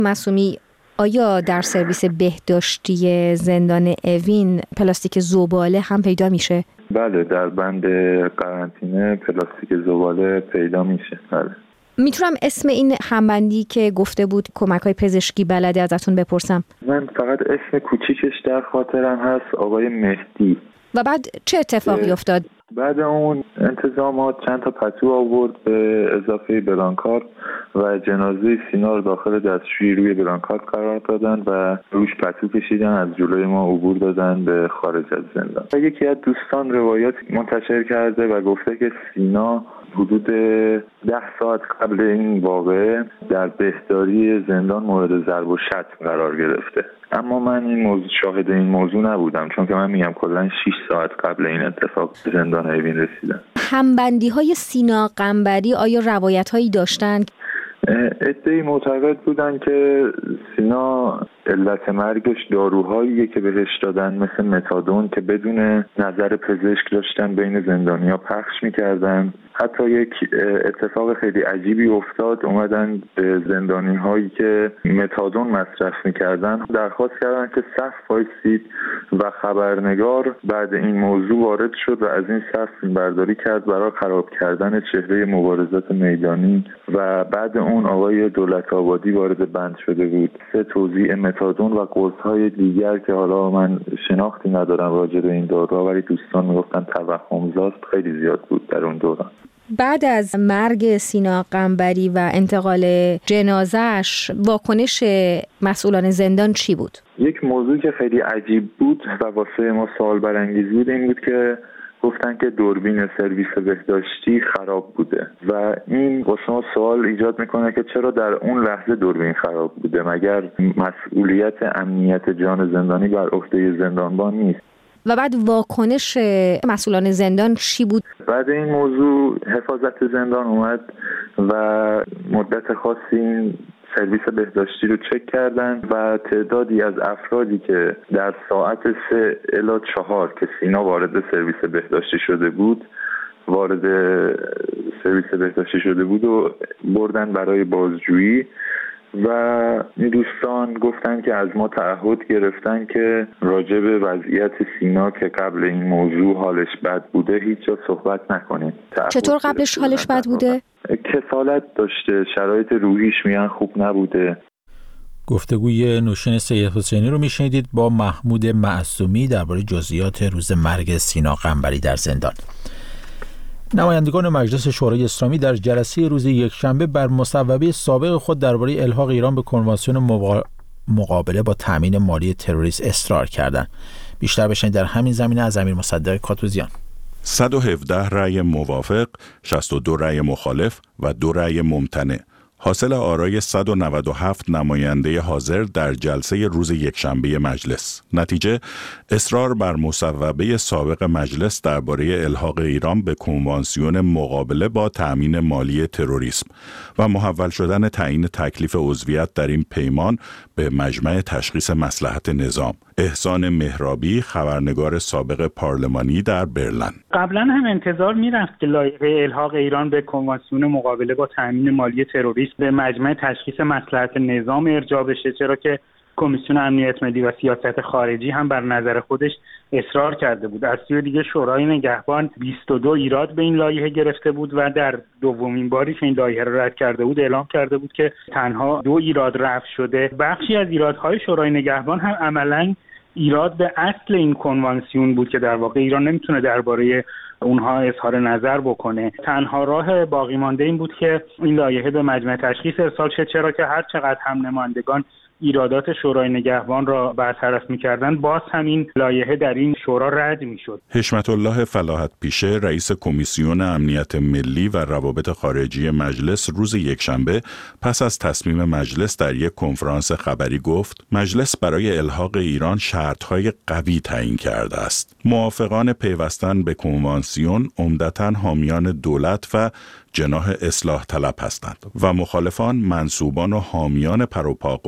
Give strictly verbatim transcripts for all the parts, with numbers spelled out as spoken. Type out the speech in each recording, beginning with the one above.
معصومی، آیا در سرویس بهداشتی زندان اوین پلاستیک زباله هم پیدا میشه؟ بله، در بند قرنطینه پلاستیک زباله پیدا میشه. بله. میتونم اسم این همبندی که گفته بود کمک‌های پزشکی بلده ازتون بپرسم؟ من فقط اسم کوچیکش در خاطرم هست، آقای مهدی. و بعد چه اتفاقی افتاد؟ بعد اون انتظامات چند تا پتو آورد به اضافه برانکارد و جنازه سینا رو داخل دستشویی روی برانکارد قرار دادن و روش پتو کشیدن، از جلوی ما عبور دادن به خارج از زندان. و یکی از دوستان روایت منتشر کرده و گفته که سینا حدود ده ساعت قبل این واقعه در بهداری زندان مورد ضرب و شتم قرار گرفته. اما من این موضوع شاهد این موضوع نبودم، چون که من میگم کلا شش ساعت قبل این اتفاق به زندان اوین رسیدم. همبندی های سینا قنبری آیا روایت هایی داشتن؟ عده‌ای معتقد بودن که سینا علت مرگش داروهاییه که بهش دادن مثل متادون که بدون نظر پزشک داشتن بین زندانی‌ها پخش می‌کردن. حتی یک اتفاق خیلی عجیبی افتاد، اومدن به زندانی‌هایی که متادون مصرف می‌کردن درخواست کردن که صف وایسید و خبرنگار بعد این موضوع وارد شد و از این صف فیلمبرداری کرد برای خراب کردن چهره مبارزات میدانی و بعد اون آقای دولت آبادی وارد بند شده بود. سه توزیع متادون و قرص‌های دیگر که حالا من شناختی ندارم راجع به این داروها، ولی دوستان میگفتن توهم‌زاست، خیلی زیاد بود در اون دوران. بعد از مرگ سینا قنبری و انتقال جنازه‌اش واکنش مسئولان زندان چی بود؟ یک موضوع که خیلی عجیب بود و واسه ما سوال برانگیز بود این بود که گفتن که دوربین سرویس بهداشتی خراب بوده و این واسه ما سوال ایجاد میکنه که چرا در اون لحظه دوربین خراب بوده، مگر مسئولیت امنیت جان زندانی بر عهده زندانبان نیست؟ و بعد واکنش مسئولان زندان چی بود؟ بعد این موضوع حفاظت زندان اومد و مدت خاصی این سرویس بهداشتی رو چک کردن و تعدادی از افرادی که در ساعت سه الی چهار که سینا وارد سرویس بهداشتی شده بود وارد سرویس بهداشتی شده بود و بردن برای بازجویی و این دوستان گفتن که از ما تعهد گرفتن که راجع به وضعیت سینا که قبل این موضوع حالش بد بوده هیچ جا صحبت نکنیم. چطور قبلش حالش بد بوده؟ کسالت داشته، شرایط روحیش میان خوب نبوده. گفتگوی نوشین سید حسینی رو میشنیدید با محمود معصومی درباره جزئیات روز مرگ سینا قنبری در زندان. نمایندگان مجلس شورای اسلامی در جلسه روز یکشنبه بر مصوبه سابق خود درباره الحاق ایران به کنوانسیون مقابله با تامین مالی تروریسم اصرار کردند. بیشتر بشنوید در همین زمینه از امیر مصدق کاتوزیان. صد و هفده رأی موافق، شصت و دو رأی مخالف و دو رأی ممتنع. حاصل آرای صد و نود و هفت نماینده حاضر در جلسه روز یکشنبه مجلس. نتیجه اصرار بر مصوبه سابق مجلس درباره الحاق ایران به کنوانسیون مقابله با تأمین مالی تروریسم و محول شدن تعیین تکلیف عضویت در این پیمان به مجمع تشخیص مصلحت نظام. احسان مهرابی، خبرنگار سابق پارلمانی در برلین. قبلا هم انتظار میرفت که لایحه الحاق ایران به کنوانسیون مقابله با تأمین مالی تروریسم به مجمع تشخیص مصلحت نظام ارجاع بشه، چرا که کمیسیون امنیت ملی و سیاست خارجی هم بر نظر خودش اصرار کرده بود. از سوی دیگه شورای نگهبان بیست و دو ایراد به این لایحه گرفته بود و در دومین باری که این لایحه رو رد کرده بود اعلام کرده بود که تنها دو ایراد رفع شده. بخشی از ایرادهای شورای نگهبان هم عملاً ایراد به اصل این کنوانسیون بود که در واقع ایران نمیتونه درباره اونها اظهار نظر بکنه. تنها راه باقی مانده این بود که این لایحه به مجمع تشخیص ارسال شد، چرا که هر چقدر هم نمایندگان ایرادات شورای نگهبان را برطرف می‌کردند باز همین لایحه در این شورا رد می‌شد. حشمت الله فلاحت پیشه، رئیس کمیسیون امنیت ملی و روابط خارجی مجلس، روز یکشنبه پس از تصمیم مجلس در یک کنفرانس خبری گفت مجلس برای الحاق ایران شرط‌های قوی تعیین کرده است. موافقان پیوستن به کنوانسیون عمدتاً حامیان دولت و جناح اصلاح طلب هستند و مخالفان منسوبان و حامیان پروپاقرص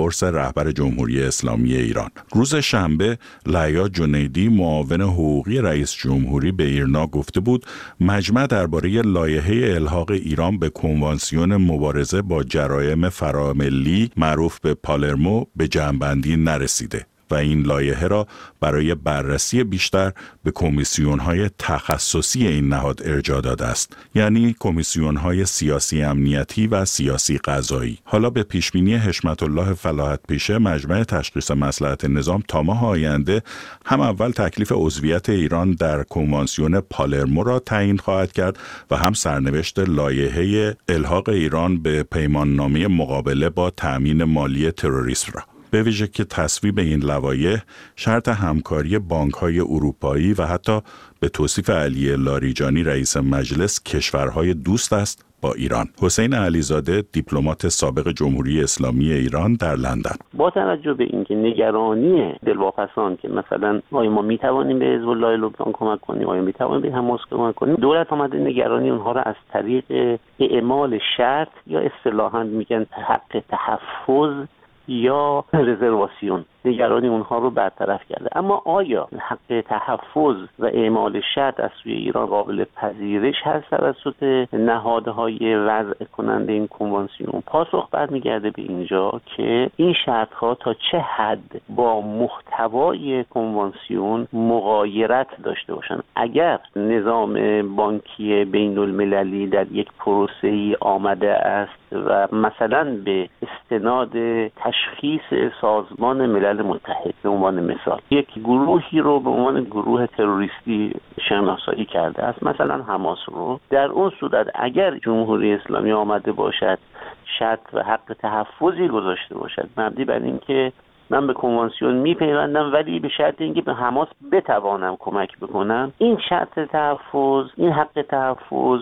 رهبر جمهوری اسلامی ایران. روز شنبه لیا جنیدی معاون حقوقی رئیس جمهوری به ایرنا گفته بود مجمع درباره لایحه الحاق ایران به کنوانسیون مبارزه با جرایم فراملی معروف به پالرمو به جمع‌بندی نرسیده و این لایحه را برای بررسی بیشتر به کمیسیون‌های تخصصی این نهاد ارجاع داده است، یعنی کمیسیون‌های سیاسی امنیتی و سیاسی قضایی. حالا به پیشبینی حشمت الله فلاحت پیشه مجمع تشخیص مصلحت نظام تا ماه آینده هم اول تکلیف عضویت ایران در کنوانسیون پالرمو را تعیین خواهد کرد و هم سرنوشت لایحه الحاق ایران به پیماننامه مقابله با تأمین مالی تروریسم را. به ویژه که تصویب این لوایح شرط همکاری بانک‌های اروپایی و حتی به توصیف علی لاریجانی رئیس مجلس کشورهای دوست است با ایران. حسین علیزاده دیپلمات سابق جمهوری اسلامی ایران در لندن: با توجه به اینکه نگرانی دلواپسان که مثلا آیا ما میتوانیم به حزب الله لبنان کمک کنیم، آیا میتوانیم به حماس کمک کنیم، دولت آمده نگرانی اونها را از طریق اعمال شرط یا اصطلاحاً میگن حق تحفظ یا رزرواسیون، نگرانی اونها رو برطرف کرده. اما آیا حق تحفظ و اعمال شرط از سوی ایران قابل پذیرش هست توسط نهادهای وضع کننده این کنوانسیون؟ پاسخ برمیگرده به اینجا که این شرطها تا چه حد با محتوای کنوانسیون مغایرت داشته باشن. اگر نظام بانکی بین المللی در یک پروسه‌ای آمده است و مثلا به استناد تشخیص سازمان ملل متحد به عنوان مثال یک گروهی رو به عنوان گروه تروریستی شناسایی کرده است، مثلا حماس رو، در اون صورت اگر جمهوری اسلامی آمده باشد شرط و حق تحفظی گذاشته باشد مبنی بر اینکه من به کنوانسیون میپیوندم ولی به شرط اینکه به حماس بتوانم کمک بکنم، این شرط تحفظ، این حق تحفظ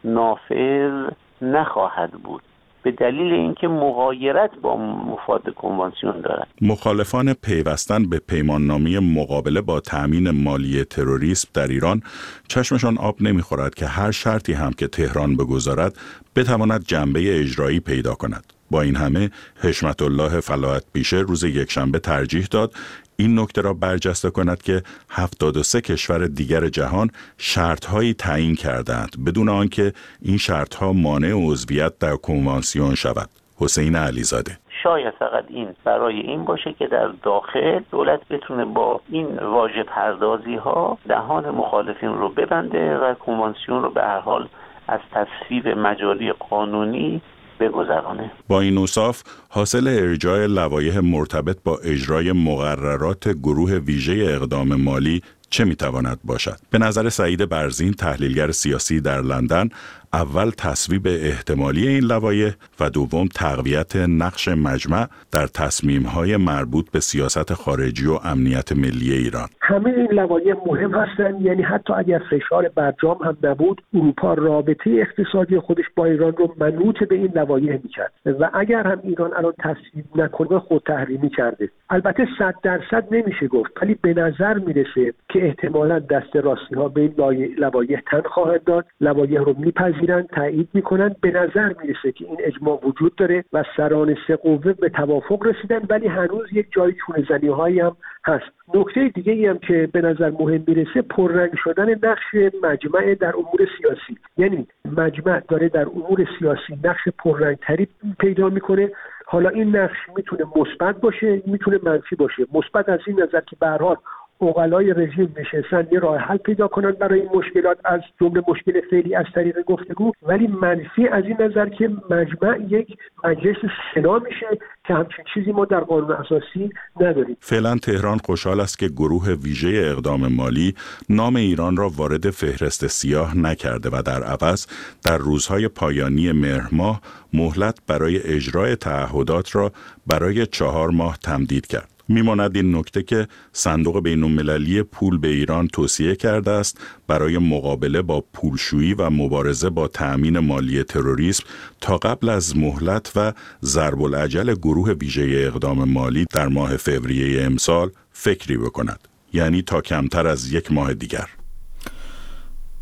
نافذ نخواهد بود به دلیل اینکه مغایرت با مفاد کنوانسیون دارد. مخالفان پیوستن به پیماننامه مقابله با تأمین مالی تروریسم در ایران چشمشان آب نمیخورد که هر شرطی هم که تهران بگذارد بتواند جنبه اجرایی پیدا کند. با این همه حشمت الله فلاحت پیشه روز یکشنبه ترجیح داد این نکته را برجسته کند که هفتاد و سه کشور دیگر جهان شرط‌هایی تعیین کردند بدون آنکه این شرط‌ها مانع عضویت در کنوانسیون شود. حسین علیزاده: شاید فقط این برای این باشه که در داخل دولت بتونه با این واژه پردازی ها دهان مخالفین رو ببنده و کنوانسیون رو به هر حال از تصویب مجاری قانونی بگذرانه. با این اوصاف حاصل ارجاع لوایح مرتبط با اجرای مقررات گروه ویژه اقدام مالی چه میتواند باشد؟ به نظر سعید برزین تحلیلگر سیاسی در لندن، اول تصویب احتمالی این لوایح و دوم تقویت نقش مجمع در تصمیم‌های مربوط به سیاست خارجی و امنیت ملی ایران. همه این لوایح مهم هستند، یعنی حتی اگر فشار برجام هم نبود اروپا رابطه اقتصادی خودش با ایران رو منوط به این لوایح می‌کرد و اگر هم ایران الان تصویب نکنه خود تحریمی کرده. البته صد درصد نمیشه گفت، ولی به نظر میرسه که احتمالاً دست راستی ها به این لوایح تن خواهند داد، لوایح رو میپذیرند، تایید میکنند. به نظر میرسه که این اجماع وجود داره و سران سه قوه به توافق رسیدن، ولی هنوز یک جای چونه زنی هایی هم هست. نکته دیگه ای هم که به نظر مهم میرسه پررنگ شدن نقش مجمع در امور سیاسی، یعنی مجمع داره در امور سیاسی نقش پررنگتری پیدا میکنه. حالا این نقش میتونه مثبت باشه، میتونه منفی باشه. مثبت از این نظر که به هر حال عقلای رژیم نشستن یه راه حل پیدا کنن برای این مشکلات، از جمله مشکل فعلی از طریق گفتگو، ولی منفی از این نظر که مجمع یک مجلس سنا میشه که همچین چیزی ما در قانون اساسی نداریم. فعلا تهران خوشحال است که گروه ویژه اقدام مالی نام ایران را وارد فهرست سیاه نکرده و در عوض در روزهای پایانی مهر ماه مهلت برای اجرای تعهدات را برای چهار ماه تمدید کرد. میماند این نکته که صندوق بین‌المللی پول به ایران توصیه کرده است برای مقابله با پولشویی و مبارزه با تأمین مالی تروریسم تا قبل از مهلت و ضرب العجل گروه ویژه اقدام مالی در ماه فوریه امسال فکری بکند، یعنی تا کمتر از یک ماه دیگر.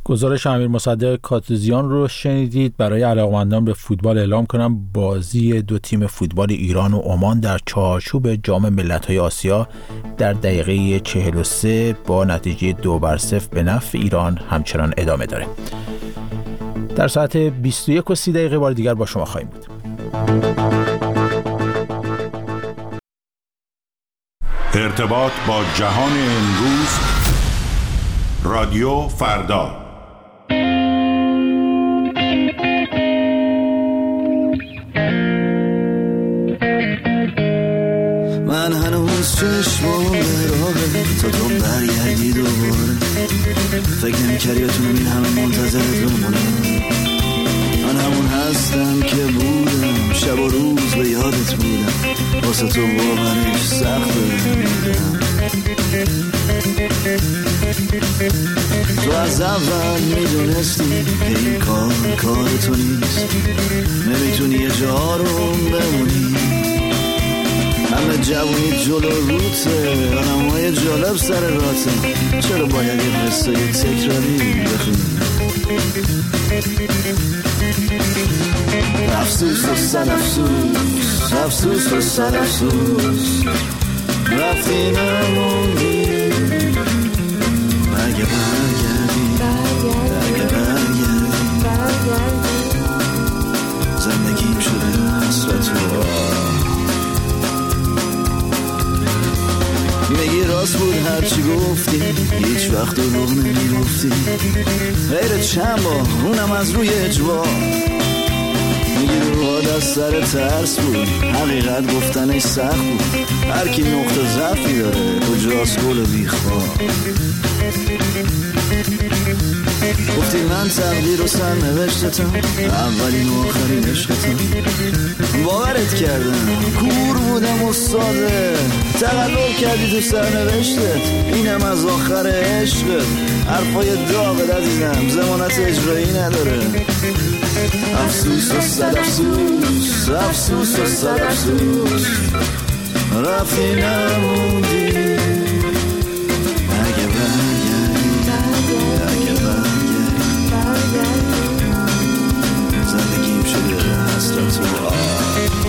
گزارش امیر مصدق کاتوزیان رو شنیدید. برای علاقه‌مندان به فوتبال اعلام کنم بازی دو تیم فوتبال ایران و عمان در چارچوب جام ملت‌های آسیا در دقیقه چهل و سه با نتیجه دو بر صفر به نفع ایران همچنان ادامه داره. در ساعت بیست و یک و سی دقیقه بار دیگر با شما خواهیم بود. ارتباط با جهان امروز، رادیو فردا. من هنوز چشمام به راهه تا تو برگردی دوباره. فکر نمی‌کردی بتونم این همه منتظرت بمونم. من همون هستم که بودم، شب و روز به یادت بودم، واسه تو باورش سخته میدونم. تو از اول میدونستی که این کار کار تو نیست، نمیتونی یه جا رو بمونی. همه جوونی جلو روته، آدمای جالب سر راته، چرا باید یه قصه تکراری بخونی؟ افسوس و صد افسوس، افسوس و صد افسوس، رفتی نموندی. اگه برگردی، اگه برگردی، زندگیم شده حسرت و میگی راست بود هرچی گفتی، هیچ وقت دروغ نمیگفتی، غیر چند بار اونم از روی اجبار. میگی روحات از سر ترس بود، حقیقت گفتنش سخت بود، هر کی نقطه ضعفی داره کجاست گل بیخواه. گفتی من تقدیر و سرنوشتتم، اولین و آخرین عشقتم. باورت کردم، کور بودم و ساده، تقلب کردی تو سرنوشتت، اینم از آخر عشقت. حرفای داغت عزیزم ضمانت اجرایی نداره. افسوس و صد افسوس، افسوس و صد افسوس، رفتی نموندی. اگه برگردی، اگه برگردی، زندگیم شده حسرت و آه.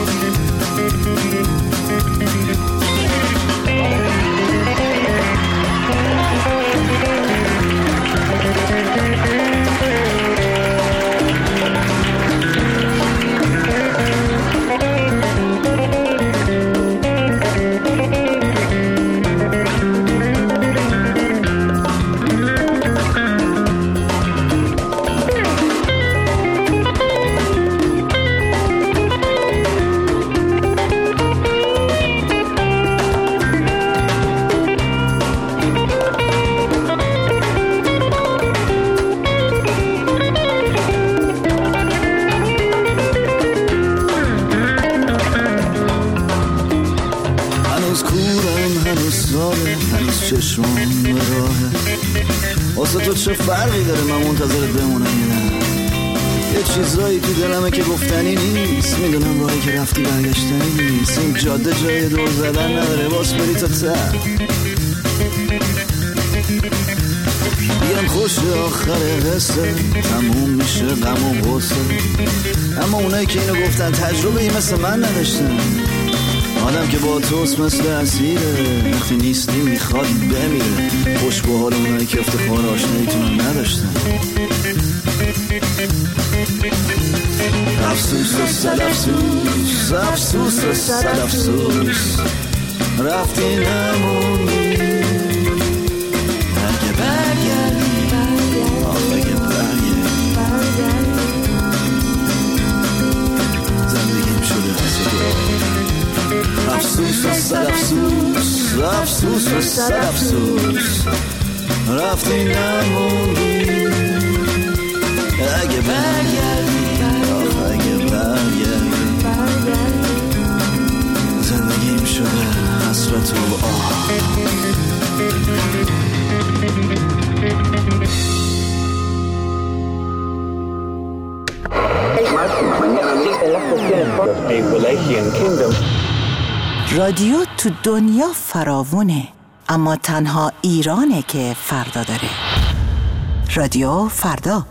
چشمام به راهه، واسه تو چه فرقی داره من منتظرت بمونم یا نه؟ یه چیزایی تو دلمه که گفتنی نیست، میدونم راهی که رفتی برگشتنی نیست. این جاده جای دور زدن نداره، باز بری تا ته. بیان خوش آخر قصه، تموم میشه غم و غصه، اما اونایی که اینو گفتن تجربه ای مثل من نداشتن. آدم که با توست مثل اسیره، وقتی نیستی میخواد بمیره. خوش به حال اونایی که افتخار آشناییتون نداشتن. افسوس و صد افسوس، افسوس و صد افسوس، رفتی نموندی. اگه برگردی، اگه برگردی، زندگیم شده حسد. افسوس و صد افسوس، افسوس و صد افسوس، رفتی نموندی. اگه برگردی، اگه برگردی، زندگیم شده حسرت و آه. رادیو تو دنیا فراوونه، اما تنها ایرانه که فردا داره. رادیو فردا.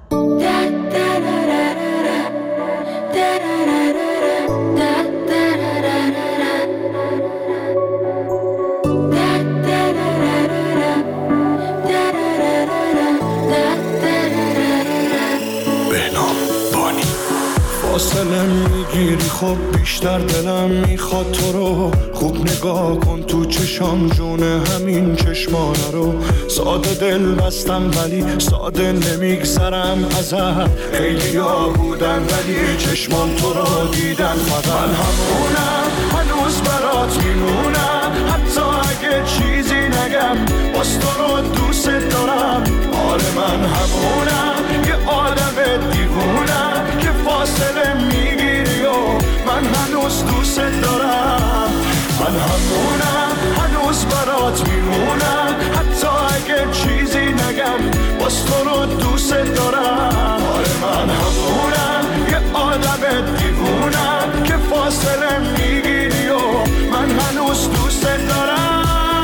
فاصله میگیری خب بیشتر دلم میخواد تو رو خوب نگاه کن تو چشام جونه همین چشمانه رو ساده دل بستم ولی ساده نمیگذرم ازت خیلی ها بودن ولی چشمان تو رو دیدن فقط من همونم هنوز برات میمونم حتی اگه چیزی نگم باز تو رو دوست دارم آره من همونم یه آدم دیوونم که فاصله میگیری و من هنوز دوست دارم من همونم هنوز برات میمونم حتی اگه چیزی نگم باز تو رو دوست دارم آره من همونم یه آدم دیوونم که فاصله میگیری و من هنوز دوست دارم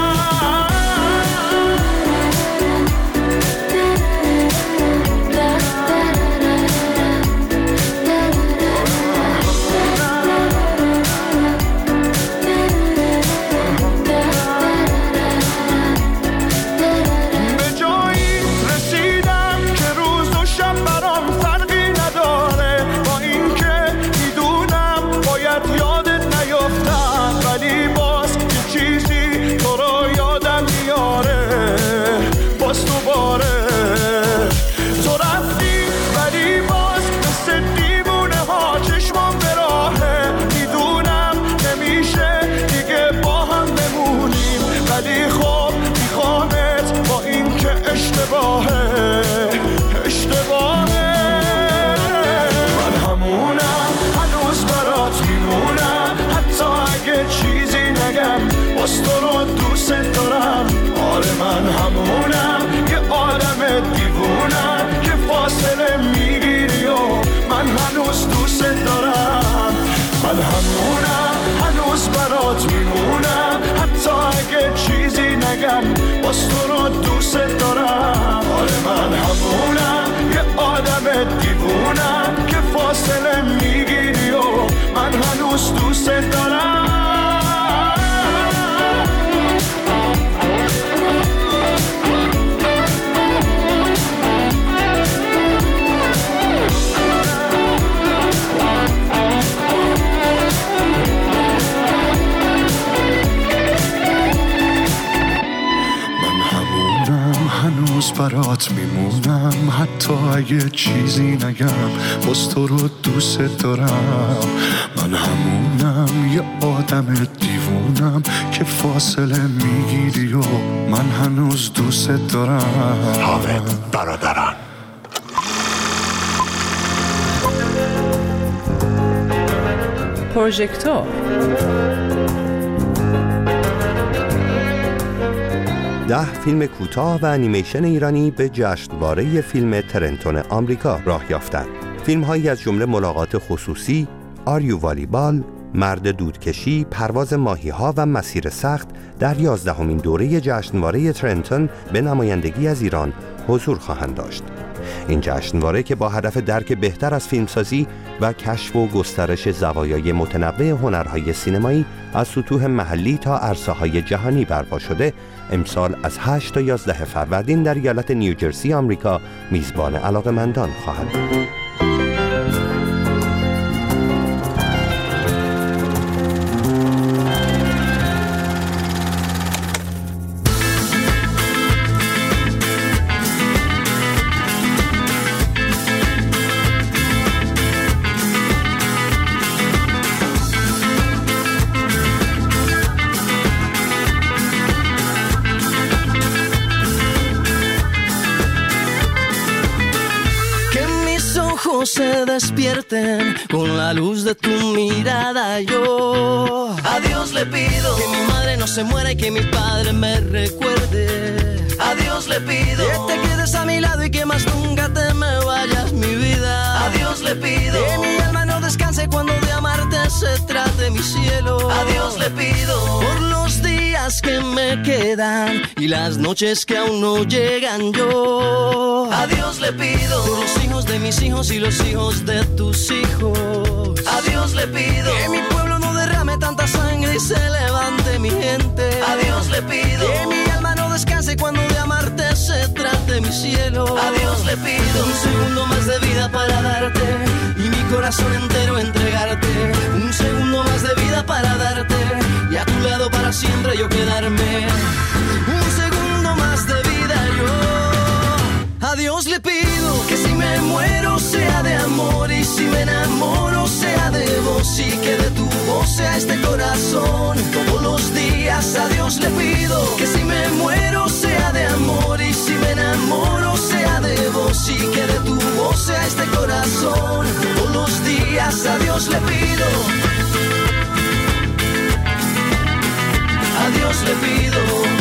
باز تو رو دوست دارم آره من همونم یه آدم دیوونم که فاصله میگیری و من هنوز دوست دارم من همونم هنوز برات میمونم حتی اگه چیزی نگم باز تو رو دوست دارم آره من همونم یه آدم دیوونم که فاصله میگیری و من هنوز دوست دارم هنوز برات میمونم حتی اگه چیزی نگم باز تو رو دوست دارم من همونم یه آدم دیوونم که فاصله میگیری و من هنوز دوست دارم حامد برادران پروژکتور ده فیلم کوتاه و انیمیشن ایرانی به جشنواره فیلم ترنتون آمریکا راه یافتند. فیلم‌هایی از جمله ملاقات خصوصی، آریو والیبال، مرد دودکشی، پرواز ماهی‌ها و مسیر سخت در یازدهمین دوره جشنواره ترنتون به نمایندگی از ایران حضور خواهند داشت. این جشنواره که با هدف درک بهتر از فیلمسازی و کشف و گسترش زوایای متنوع هنرهای سینمایی از سطوح محلی تا عرصه‌های جهانی برپا شده، امسال از هشت تا یازده فروردین در ایالت نیوجرسی آمریکا میزبان علاقه‌مندان خواهد بود. Se despierten con la luz de tu mirada. Yo a Dios le pido que mi madre no se muera y que mi padre me recuerde. A Dios le pido que te quedes a mi lado y que más nunca te me vayas, mi vida. A Dios le pido que mi alma no descanse cuando de amarte se trate, mi cielo. A Dios le pido por los días que me quedan y las noches que aún no llegan. Yo A Dios le pido por los hijos de mis hijos y los hijos de tus hijos. A Dios le pido que mi pueblo no derrame tanta sangre y se levante mi gente. A Dios le pido que mi alma no descanse cuando de amarte se trate mi cielo. A Dios le pido un segundo más de vida para darte y mi corazón entero entregarte. Un segundo más de vida para darte y a tu lado para siempre yo quedarme. Un segundo más de vida yo. A Dios le pido que si me muero sea de amor y si me enamoro sea de vos y que de tu voz sea este corazón todos los días. A Dios le pido que si me muero sea de amor y si me enamoro sea de vos y que de tu voz sea este corazón todos los días. A Dios le pido. A Dios le pido.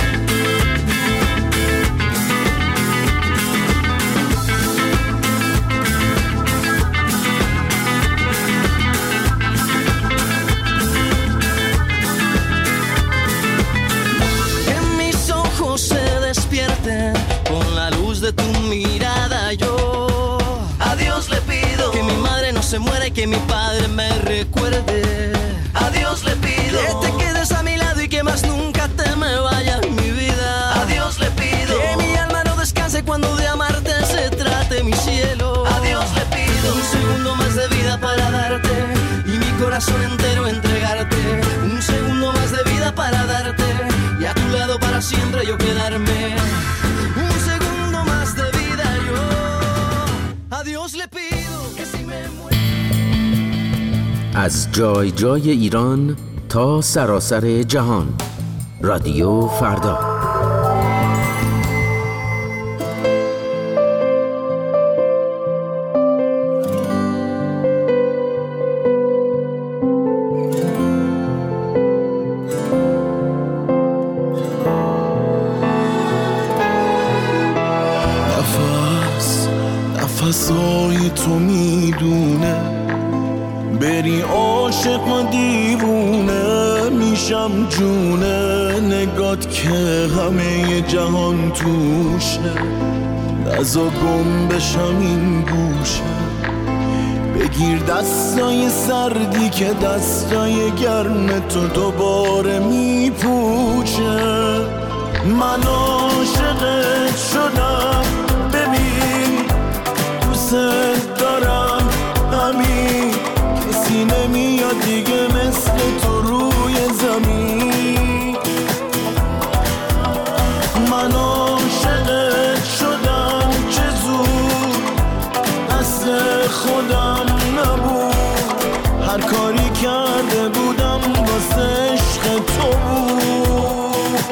Con la luz de tu mirada yo a Dios le pido que mi madre no se muera y que mi padre me recuerde. A Dios le pido que te quedes a mi lado y que más nunca te me vayas mi vida. A Dios le pido que mi alma no descanse cuando de amarte se trate mi cielo. A Dios le pido un segundo más de vida para darte y mi corazón entero entregarte. Un segundo más de vida para darte y a tu lado para siempre yo quedarme. Un segundo más de vida yo. A Dios le pido que si me muero. از جای جای ایران تا سراسر جهان. رادیو فردا. نفسای تو میدونه بری عاشق و دیوونه میشم جونه نگات که همه جهان توشه نزا گم بشم این گوشه بگیر دستای سردی که دستای گرم تو دوباره میپوشه من عاشقت شدم ببین دوست دارم همین کسی نمیاد دیگه مثل تو روی زمین من عاشقت شدم چه زود دست خودم نبود هر کاری کرده بودم واسه عشق تو بود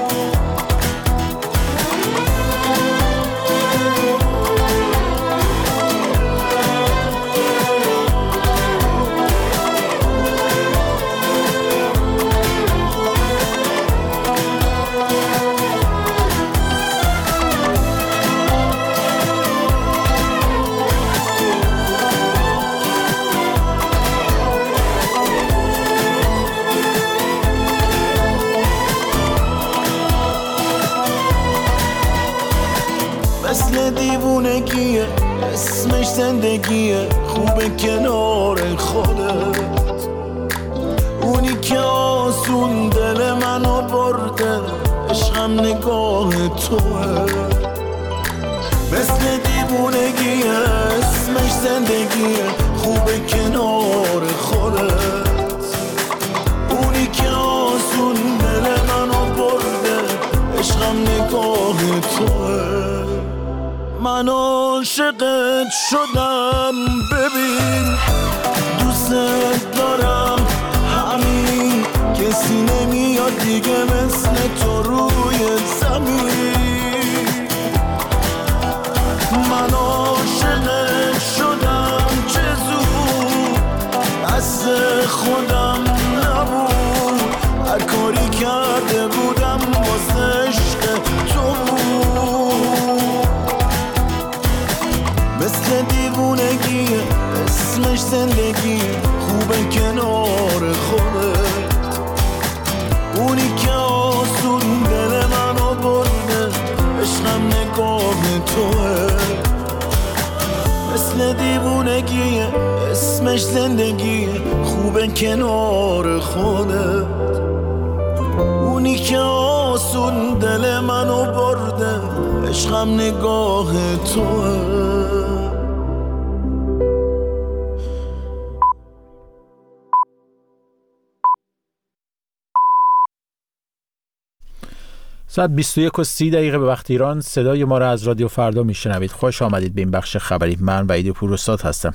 مثل دیوونگیه اسمش زندگیه خوبه کنار خودت اونی که آسون دل منو برده عشقم نگاه توه مثل دیوونگیه اسمش زندگیه خوبه کنار خودت اونی که آسون دل منو برده عشقم نگاه توه من عاشقت شدم ببین دوست دارم همین کسی نمیاد دیگه مثل تو روی زمین من عاشقت شدم چه زود دست خودم نبود هر کاری کرده بودم واسه عشق تو بود مثل دیوونگیه اسمش زندگیه خوبه کنار خودت اونی که آسون دل منو برده عشقم نگاه توه دیوونگیه، اسمش زندگیه، خوبه کنار خودت. اونی که آسون دل منو برده، عشقم نگاه توه. ساعت بیست و یک و سی دقیقه به وقت ایران. صدای ما را از رادیو فردا میشنوید. خوش آمدید به این بخش خبری. من وحید پوراستاد هستم.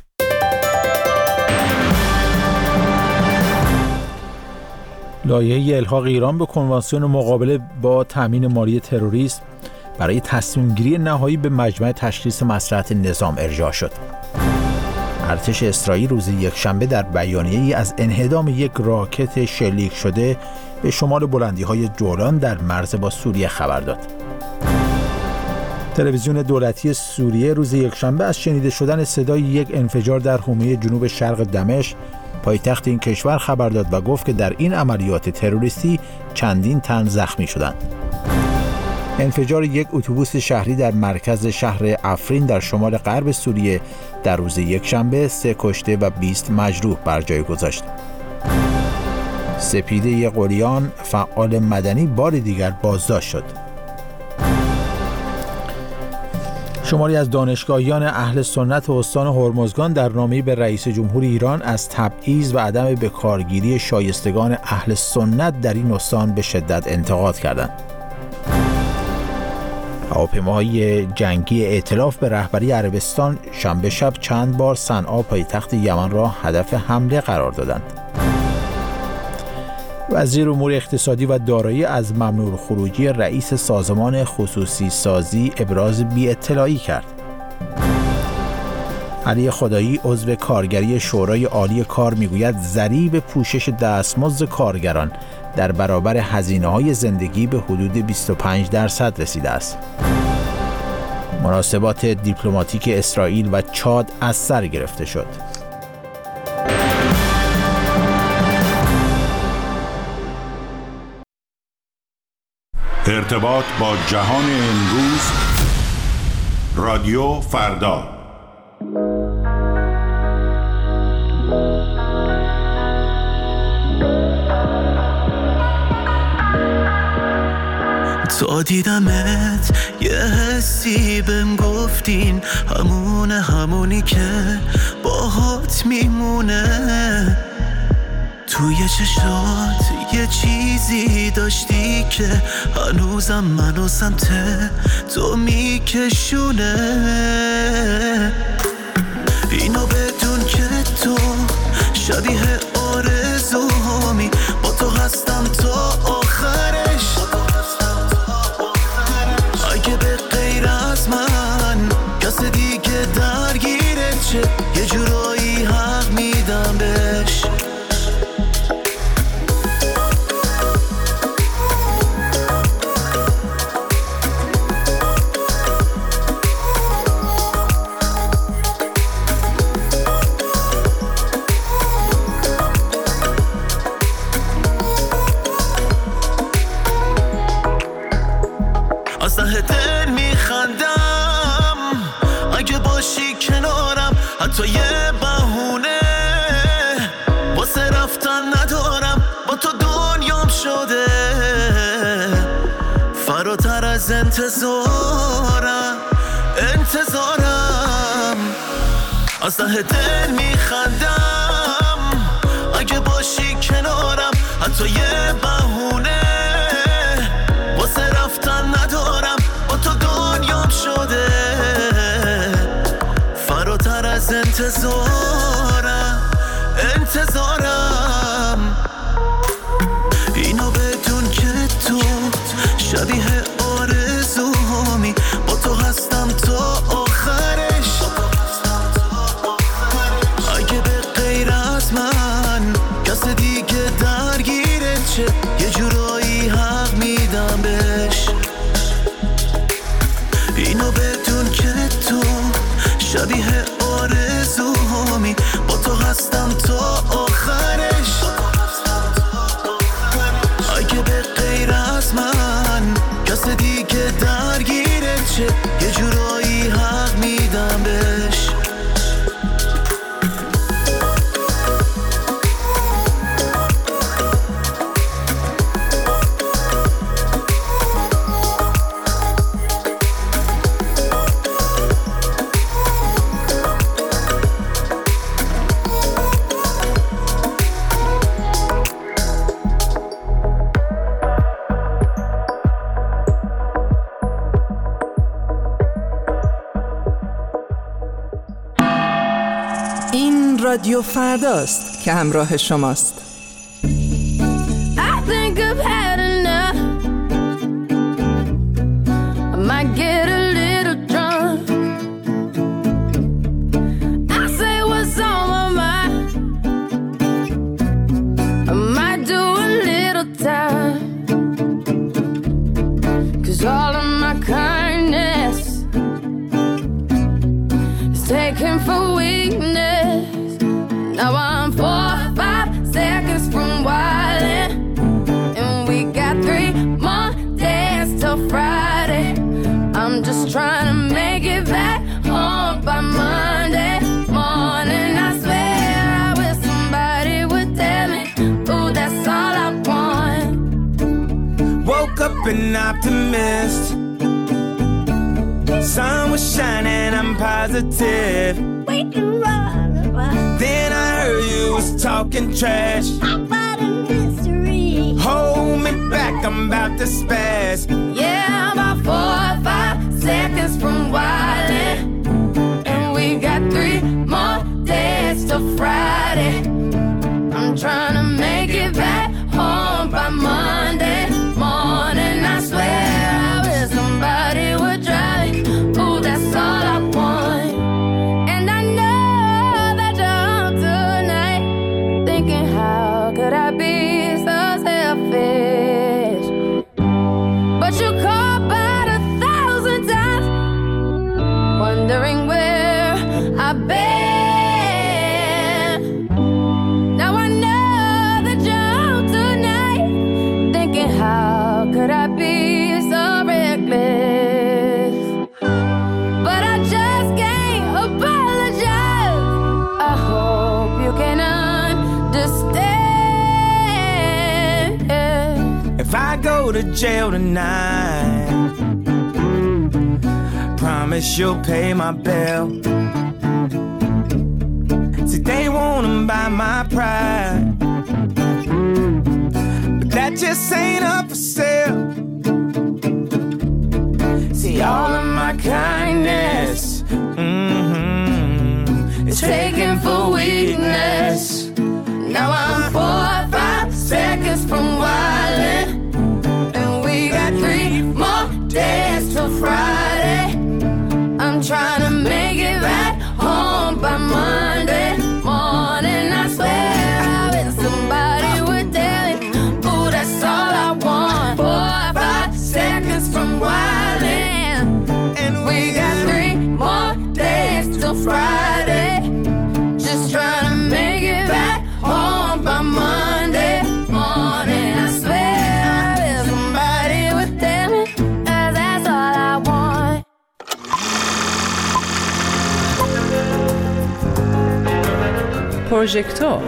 لایحه الحاق ایران به کنوانسیون مقابله با تامین مالی تروریسم برای تصمیم گیری نهایی به مجمع تشخیص مصلحت نظام ارجاع شد. ارتش اسرائیل روز یکشنبه در بیانیه‌ای از انهدام یک راکت شلیک شده به شمال بلندی‌های جولان در مرز با سوریه خبر داد. تلویزیون دولتی سوریه روز یکشنبه از شنیده شدن صدای یک انفجار در حومه جنوب شرق دمشق پایتخت این کشور خبر داد و گفت که در این عملیات تروریستی چندین تن زخمی شدند. انفجار یک اتوبوس شهری در مرکز شهر افرین در شمال غرب سوریه در روز یکشنبه سه کشته و بیست مجروح بر جای گذاشت. سپیده قلیان فعال مدنی بار دیگر بازداشت شد. شماری از دانشگاهیان اهل سنت استان هرمزگان در نامه‌ای به رئیس جمهور ایران از تبعیض و عدم بکارگیری شایستگان اهل سنت در این استان به شدت انتقاد کردند. هواپیماهای جنگی ائتلاف به رهبری عربستان شنبه شب چند بار صنعا پایتخت یمن را هدف حمله قرار دادند. وزیر امور اقتصادی و دارایی از ممنوع خروجی رئیس سازمان خصوصی سازی ابراز بی‌اطلاعی کرد. علی خدایی عضو کارگری شورای عالی کار میگوید ضریب پوشش دستمزد کارگران در برابر هزینه‌های زندگی به حدود بیست و پنج درصد رسیده است. مناسبات دیپلماتیک اسرائیل و چاد از سر گرفته شد. ارتباط با جهان امروز، رادیو فردا. تا دیدمت یه حسی بهم گفتین، همونه همونی که باهات میمونه. توی چشات یه چیزی داشتی که هنوزم منو سمت تو میکشونه. اینو بدون که تو شبیه آرزوهامی، با تو هستم تا آخرش. اگه به غیر از من کس دیگه درگیره چه، یه جورایی حق میدم بهش. تو یه بهونه واسه رفتن ندارم، با تو دنیام شده فراتر از انتظارم. انتظارم از ته دل میخندم اگه باشی کنارم، حتی یه بهونه واسه رفتن ندارم، با تو دنیام شده فراتر از انتظارم. انتظارم اینو بدون که تو شبیه آرزوهامی، با تو هستم تا آخرش. اگه به غیر از من کس دیگه درگیره چه، یه جورایی حق میدم بهش. اینو بدون که تو شبیه آرزوهامی، با تو هستم تا آخرش. اگه به غیر از من کس دیگه درگیره چه، یه جورایی حق میدم بهش. رادیو فرداست که همراه شماست. I think I've had enough. I might get a little drunk. I say what's on my mind. I might do a little time. 'Cause all of my kindness is taken for weakness. Now I'm four or five seconds from wildin', and we got three more days till Friday. I'm just trying to make it back home by Monday morning. I swear I wish somebody would tell me, ooh, that's all I want. Woke up an optimist. Sun was shining, I'm positive. Wait and run. Then I heard you was talking trash about a mystery. Hold me back, I'm about to spaz. Yeah, I'm about four or five seconds from wildin', and we got three more days till Friday. I'm trying to make it back home by Monday morning. I swear I wish somebody would drive me. Ooh, that's all I want. And I know that you're home tonight, thinking how could I be so selfish? But you called about a thousand times, wondering where I've been. Now I know that you're home tonight, thinking how could I be so reckless? But I just can't apologize. I hope you can understand. If I go to jail tonight, promise you'll pay my bill. See, they wanna buy my pride, but that just ain't up for sale. See, all of my kindness, mm-hmm, is taken for weakness. Now I'm four or five seconds from wildin', and we got three more days till Friday. I'm trying to make it back home by Monday morning. I swear I wish somebody would tell me, ooh, that's all I want. Four or five seconds from wildin', and we got three more days till Friday. Just trying to make it back home by Monday morning. I swear I wish somebody would tell me, 'cause that's all I want. پروژکتور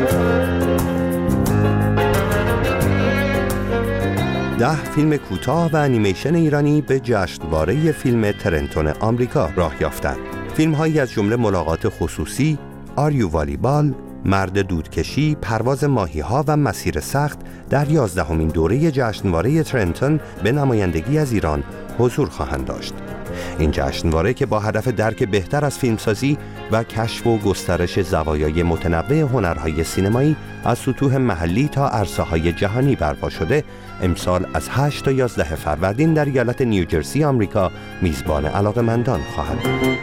ده فیلم کوتاه و انیمیشن ایرانی به جشنواره فیلم ترنتون آمریکا راه یافتند. فیلم‌هایی از جمله ملاقات خصوصی، آریو والیبال، مرد دودکشی، پرواز ماهی‌ها و مسیر سخت در یازدهمین دوره جشنواره ترنتون به نمایندگی از ایران حضور خواهند داشت. این جشنواره که با هدف درک بهتر از فیلمسازی و کشف و گسترش زوایای متنوع هنرهای سینمایی از سطوح محلی تا عرصه‌های جهانی برپا شده، امسال از هشت تا یازده فروردین در ایالت نیوجرسی آمریکا میزبان علاقه‌مندان خواهد بود.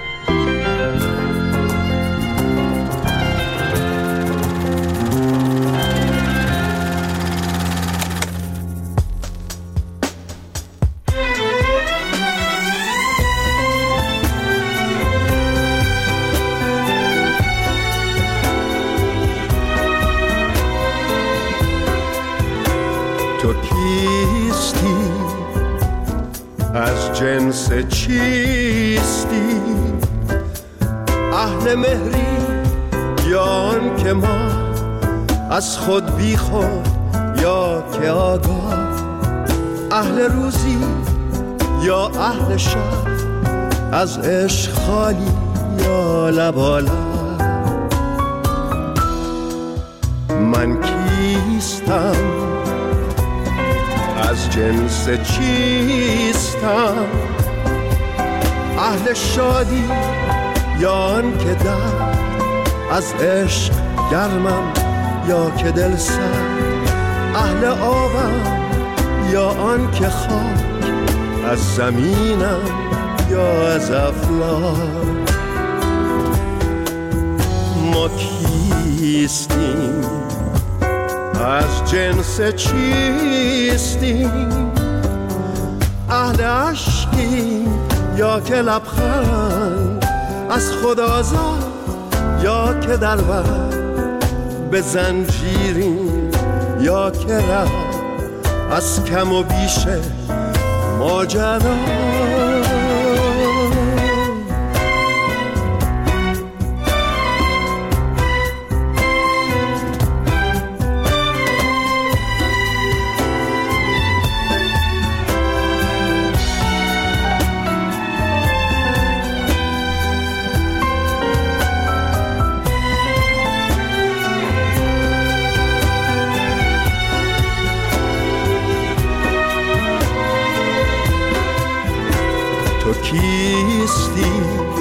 تو کیستی؟ از جنس چیستی؟ اهل مهری یا آن که ما از خود بی خود یا که آگاه، اهل روزی یا اهل شب، از عشق خالی یا لبالا. من کیستم؟ از جنس چیستم؟ اهل شادی یا آن که در از عشق گرمم یا که دل سرد، اهل آبم یا آن که خاک، از زمینم یا از افلاک. ما کیستیم؟ از جنس چیستیم؟ اهل عشقیم یا که لبخند، از خدازاد یا که در بر، به زنجیریم یا که ره، از کم و بیش ماجرا. کیستی؟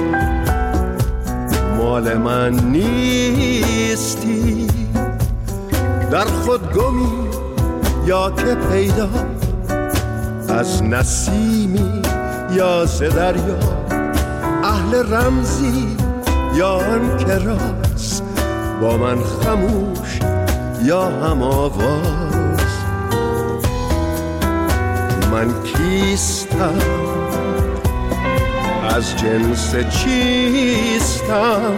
مال من نیستی؟ در خود گمی یا که پیدا، از نسیمی یا ز دریا، اهل رمزی یا آن که راست، با من خموش یا هم آواز. من کیستم؟ از جنس چیستم؟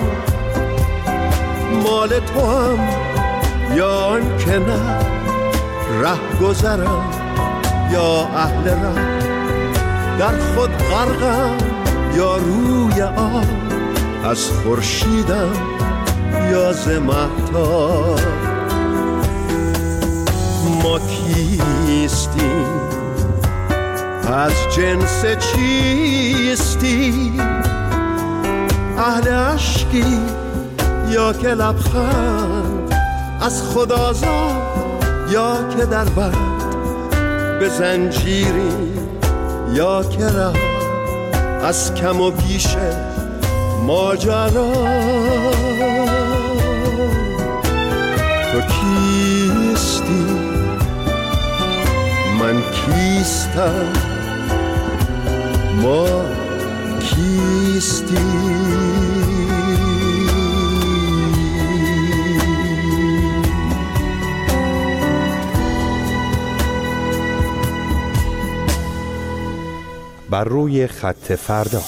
مال تو هم یا آن که نه، ره گذرم یا اهل ره، در خود غرقم یا روی آب، از خورشیدم یا ز مهتاب. ما کیستیم؟ از جنس چیستی؟ اهل عشقی یا که لبخند، از خدازاد یا که در بند، به زنجیری یا که ره، از کم و بیش ماجرا. تو کیستی؟ من کیستم؟ ما کیستی؟ بر روی خط فردا.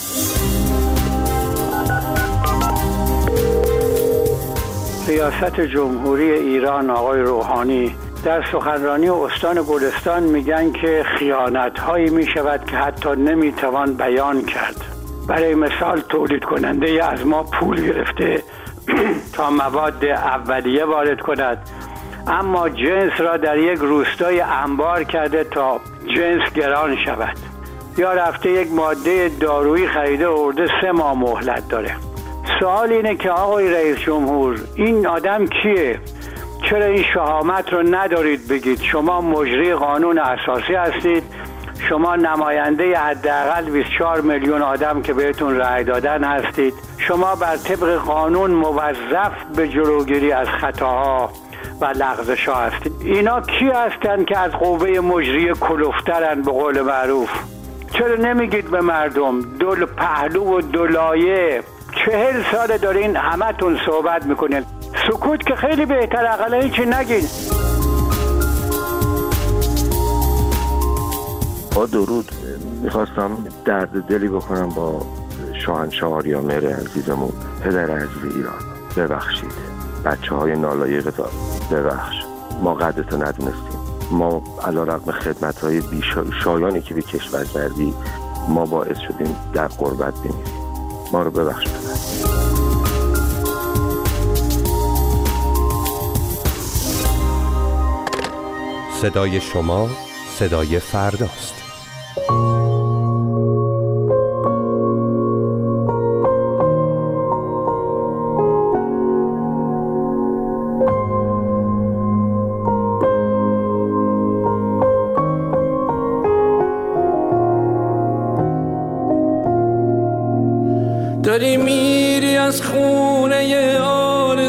ریاست جمهوری ایران آقای روحانی در سخنرانی استان گلستان میگن که خیانت‌هایی میشود که حتی نمیتوان بیان کرد. برای مثال تولید کننده از ما پول گرفته تا مواد اولیه وارد کند، اما جنس را در یک روستای انبار کرده تا جنس گران شود. یا رفته یک ماده دارویی خریده آورده سه ماه مهلت داره. سوال اینه که آقای رئیس جمهور، این آدم کیه؟ چرا این شهامت رو ندارید بگید؟ شما مجری قانون اساسی هستید، شما نماینده حداقل بیست و چهار میلیون آدم که بهتون رأی دادن هستید، شما بر طبق قانون موظف به جلوگیری از خطاها و لغزش‌ها هستید. اینا کی هستن که از قوه مجری کلفترن به قول معروف؟ چرا نمیگید به مردم؟ دو پهلو و دو لایه، چهل سال دارین همتون صحبت میکنین. سکوت که خیلی بهتر، اقلا هیچی نگین. با درود میخواستم درد دلی بکنم با شاهنشاه آریامهر عزیزمون، پدر عزیز ایران. ببخشید بچه های نالایق، ببخش ما قدرتو ندونستیم. ما علیرغم خدمت های بیشایانی که به کشور کردی، ما باعث شدیم در غربت بمیریم. ما رو ببخش پدر. صدای شما صدای فرداست. داری میری از خونه آل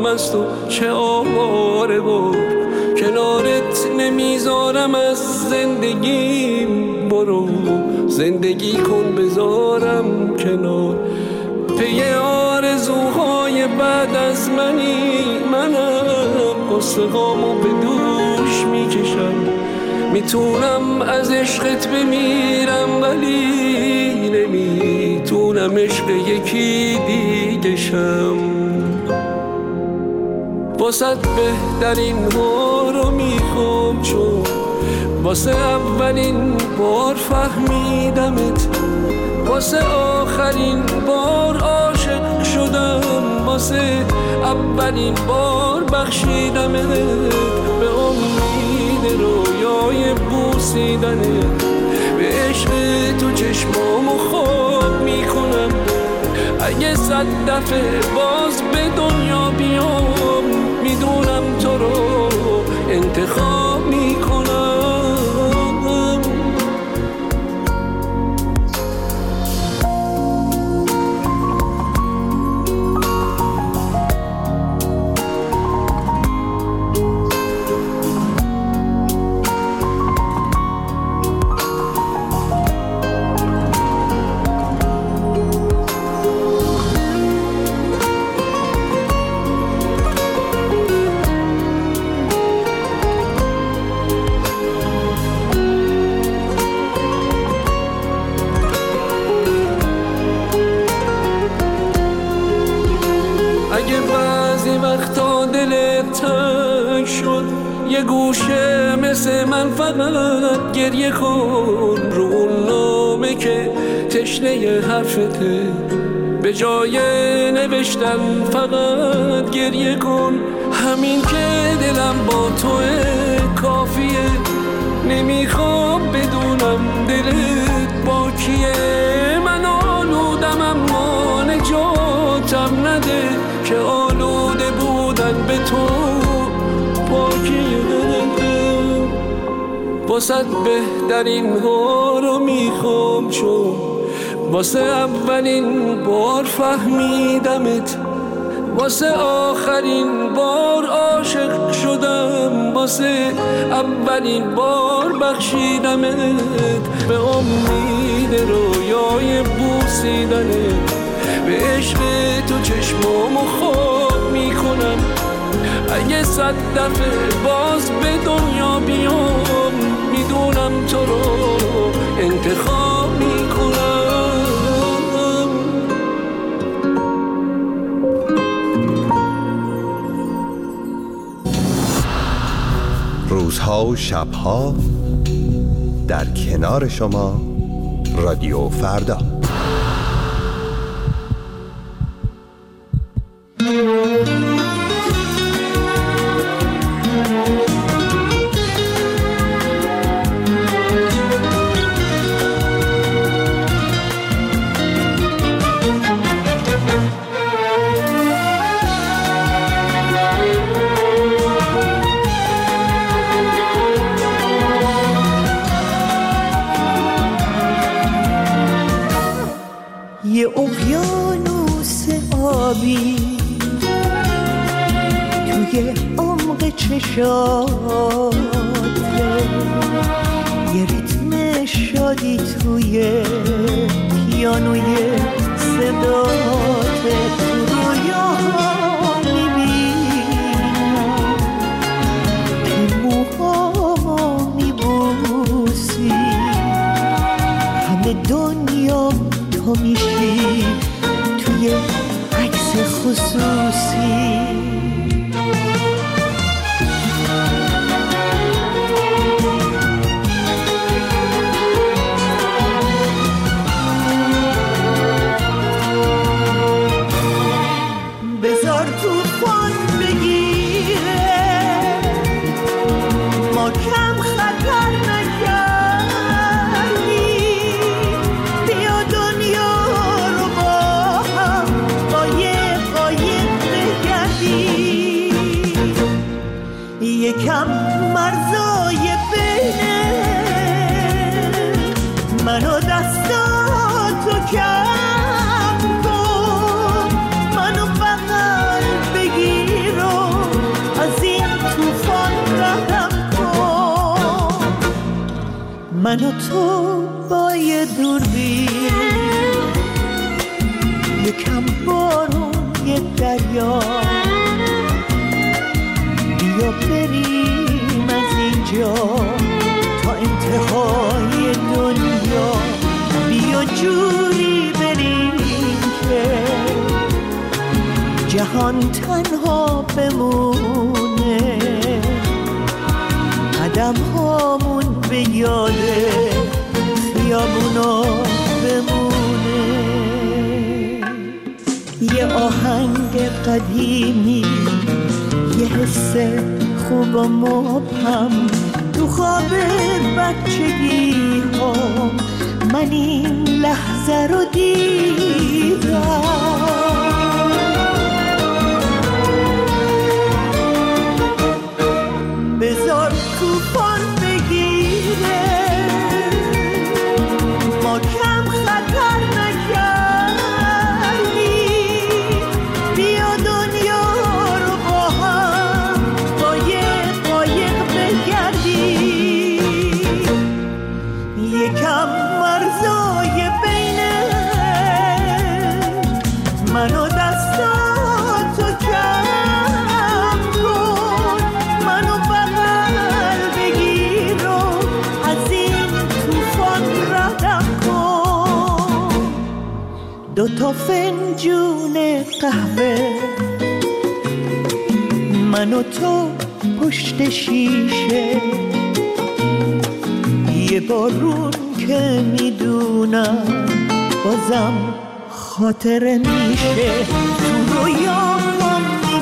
دلم از تو چه آواره بود، کنارت نمیذارم از زندگیم، برو زندگی کن بذارم کنار. پی آرزوهای بعد از منی، منم قصه‌هامو به دوش میکشم. میتونم از عشقت بمیرم ولی نمیتونم عشق یکی دیگه شم. واسه بهترین ها رو میخوام، چون واسه اولین بار فهمیدمت، واسه آخرین بار عاشق شدم، واسه اولین بار بخشیدمت، به امید رویای بوسیدنت، به عشق تو چشمامو خواب میکنم. اگه صد دفعه باز به دنیا بیام، میدونم تو رو انتخاب میکنم. یه گوشه مثل من فقط گریه کن، رو اون نامه که تشنه حرفته، به جای نوشتن فقط گریه کن. همین که دلم با توه کافیه، نمیخوام بدونم دلت با کیه. من آلودم اما نجاتم نده، که آلوده بودن به تو پاکیه. واسه بهترین ها رو میخوام، چون واسه اولین بار فهمیدمت، واسه آخرین بار عاشق شدم، واسه اولین بار بخشیدمت، به امید رویای بوسیدنت، به عشق تو چشمامو خواب میکنم. اگه صد دفعه باز به دنیا بیام، میدونم تو رو انتخاب میکنم. روزها و شبها در کنار شما، رادیو فردا. یه اقیانوس آبی توی عمق چشاته، یه ریتم شادی توی پیانوی صداته. تو رویاها میبینم که موهامو میبوسی، همه دنیا تو میشی توی عکس خصوصی. بذار توفان بگیره، ما کم خطر نکردیم، بیا دنیا رو با هم قایق قایق بگردیم. یکم مرزای بینه منو دستاتو کم کن، منو بغل بگیر و من و تو با یه دوربین، یکم بارون یه دریا، بیا بریم از اینجا تا انتهای دنیا، بیا جوری بریم که جهان تنها بمونه، قدم هامون به یاده خیابونا بمونه. یه آهنگ قدیمی، یه حس خوب و مبهم، تو خواب بچگی ها من این لحظه رو دیدم. بذار طوفان بگیره، ما کم خطر نکردیم، بیا دنیا رو با هم قایق قایق بگردیم، یکم مرزای بینه من و دستاتو کم کن، منو بغل بگیر و از این طوفان ردم کن. دوتا فنجون قهوه من و تو پشت شیشه، یه بارون که میدونم بازم خاطره میشه، تو رویام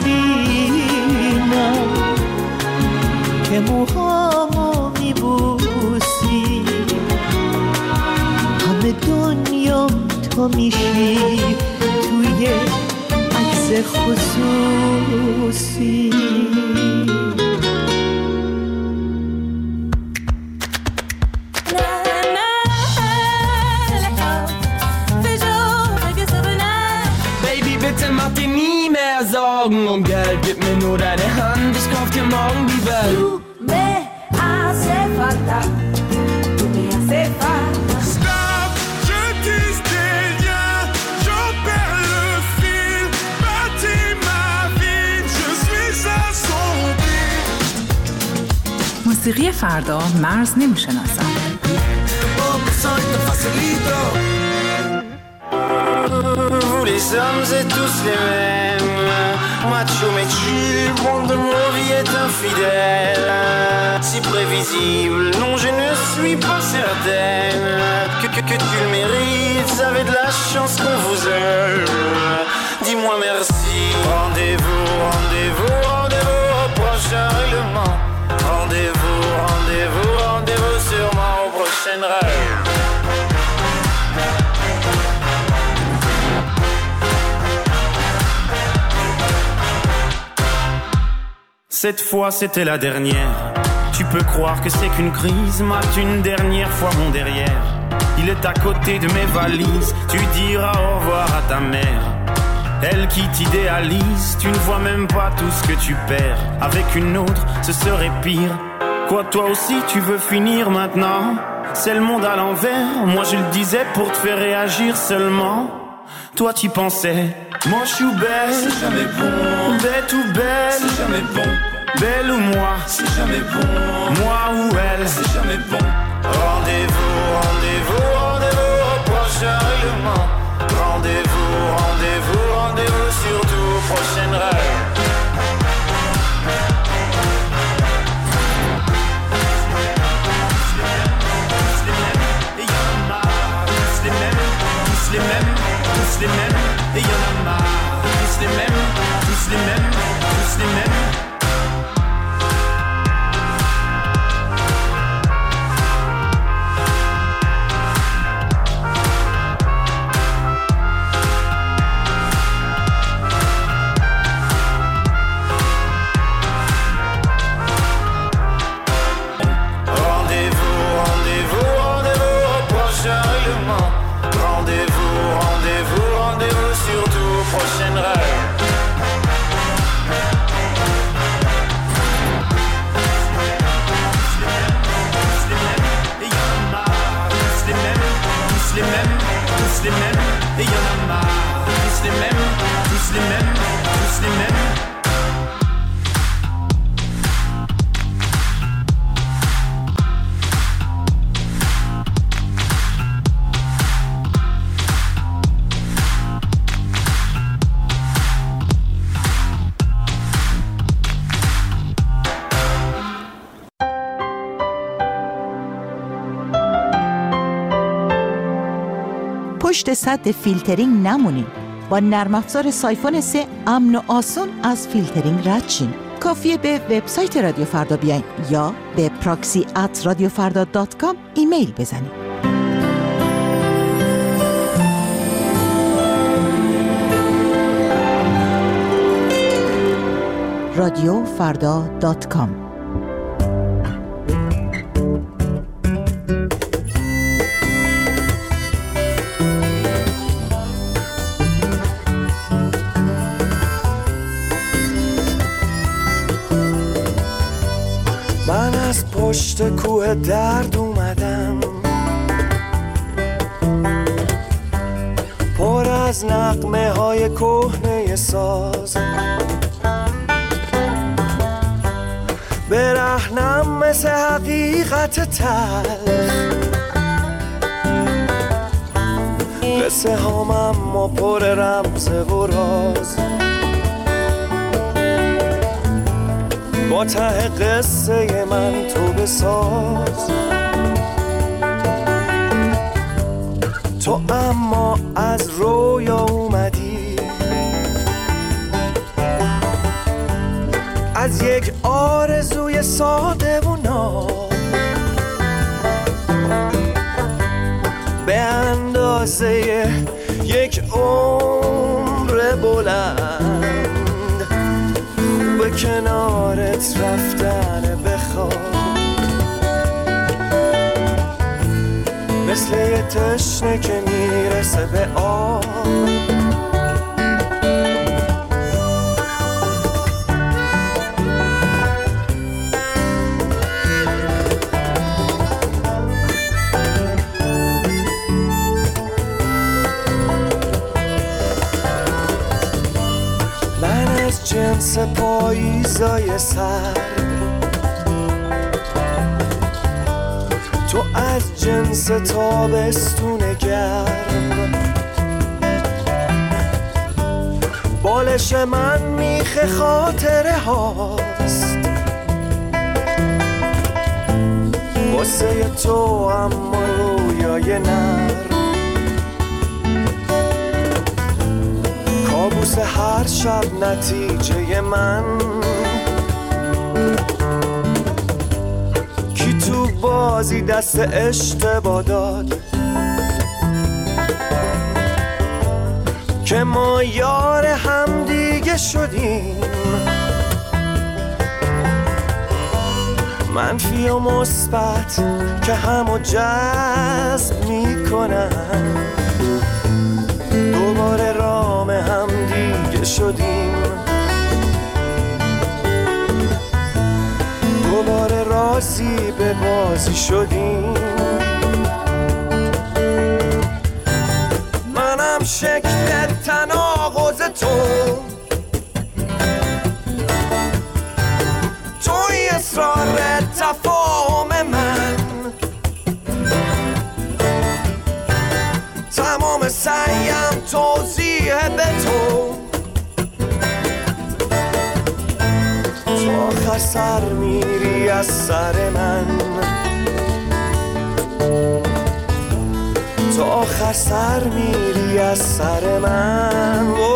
میبینم که موهامو میبوسی، همه دنیام تو میشی توی عکس خصوصی. Mach dir nie mehr Sorgen um Geld, gib mir nur deine Hand, ich kauf dir morgen die Welt. Tu me hace falta, tu me hace falta. Stop, je tisse des liens, j'en perds le fil, bâtis ma vie, je suis à son fil. موسیقی فردا مرز نمیشناسد. Vous les hommes êtes tous les mêmes, macho mais chill, bon de nos vies est infidèle, si prévisible, non je ne suis pas certaine que, que, que tu le mérites, vous avez de la chance qu'on vous aime, dis-moi merci. Rendez-vous, rendez-vous, rendez-vous au prochain règlement, rendez-vous, rendez-vous, rendez-vous sûrement au prochain rêve. Cette fois c'était la dernière, tu peux croire que c'est qu'une crise, mate une dernière fois mon derrière, il est à côté de mes valises, tu diras au revoir à ta mère, elle qui t'idéalise, tu ne vois même pas tout ce que tu perds, avec une autre ce serait pire, quoi toi aussi tu veux finir maintenant, c'est le monde à l'envers, moi je le disais pour te faire réagir seulement, toi t'y pensais, moi je suis belle, c'est jamais bon, bête ou belle, c'est jamais bon. Belle ou moi, c'est jamais bon. Moi ou elle, c'est jamais bon. Rendez-vous, rendez-vous, rendez-vous au prochain règlement. Rendez-vous, rendez-vous, rendez-vous surtout au prochain rêve. Et y'en a marre, tous les mêmes, tous les mêmes, tous les mêmes. Et y'en a marre, tous les mêmes, tous les mêmes, tous les mêmes. Rendez-vous, rendez-vous, rendez-vous surtout au prochain rêve. tous les mêmes, et y'en a marre. Tous les mêmes, tous les mêmes, tous les mêmes. پشت سد فیلترینگ نمونین. با نرم افزار سایفون سه امن و آسون از فیلترینگ رد شین. کافیه به وبسایت رادیو فردا بیاین یا به پراکسی ات رادیو فردا دات کام ایمیل بزنید. رادیو فردا دات کام. من از پشت کوه درد اومدم، پر از نغمه های کهنه ساز، برهنم مثل حقیقت تلخ، قصه هام اما پر رمز و راز. با ته قصه من تو بساز، تو اما از رویا اومدی، از یک آرزوی ساده و ناب، به اندازه یک عمر بلند به کنارت رفتن بخواب، مثل یه تشنه که میرسه به آب. جنس پاییزای سر، تو از جنس تابستون گرم، بالش من میخ خاطره هاست، واسه تو اما رویای نرم، کابوس هر شب نتیجه من، کی تو بازی دست اشتباه داد که ما یار هم دیگه شدیم، منفی و مثبت که همو جذب میکنن، دوباره رام هم دیگه شدیم، دوباره راضی به بازی شدیم. منم شکل تناقض تو، توی اصرار تفاهم من، تمام سعیم توضیح به تو، تو آخر سر میری از سر من، تو آخر سر میری از سر من.